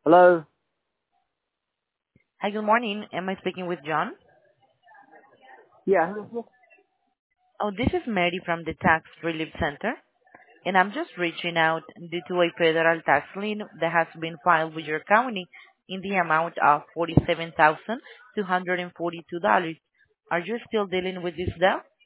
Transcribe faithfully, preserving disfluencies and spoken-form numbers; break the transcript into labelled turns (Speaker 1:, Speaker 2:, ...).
Speaker 1: Hello?
Speaker 2: Hi, good morning. Am I speaking with John?
Speaker 1: Yeah, who's this?
Speaker 2: Oh, this is Mary from the Tax Relief Center, and I'm just reaching out due to a federal tax lien that has been filed with your county in the amount of forty-seven thousand two hundred forty-two dollars. Are you still dealing with this debt?